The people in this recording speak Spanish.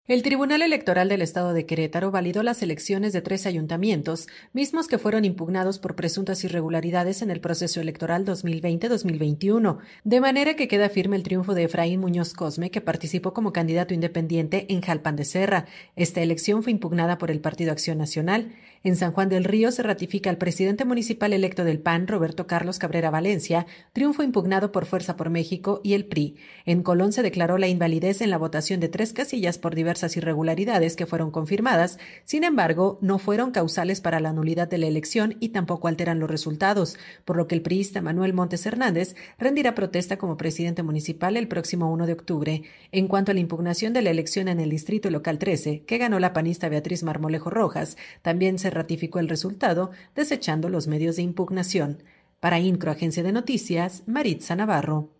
El Tribunal Electoral del Estado de Querétaro validó las elecciones de 3 ayuntamientos, mismos que fueron impugnados por presuntas irregularidades en el proceso electoral 2020-2021, de manera que queda firme el triunfo de Efraín Muñoz Cosme, que participó como candidato independiente en Jalpan de Serra. Esta elección fue impugnada por el Partido Acción Nacional. En San Juan del Río se ratifica al presidente municipal electo del PAN, Roberto Carlos Cabrera Valencia, triunfo impugnado por Fuerza por México y el PRI. En Colón se declaró la invalidez en la votación de 3 casillas por diversas irregularidades que fueron confirmadas, sin embargo, no fueron causales para la nulidad de la elección y tampoco alteran los resultados, por lo que el priista Manuel Montes Hernández rendirá protesta como presidente municipal el próximo 1 de octubre. En cuanto a la impugnación de la elección en el Distrito Local 13, que ganó la panista Beatriz Marmolejo Rojas, también se ratificó el resultado, desechando los medios de impugnación. Para INCRO, Agencia de Noticias, Maritza Navarro.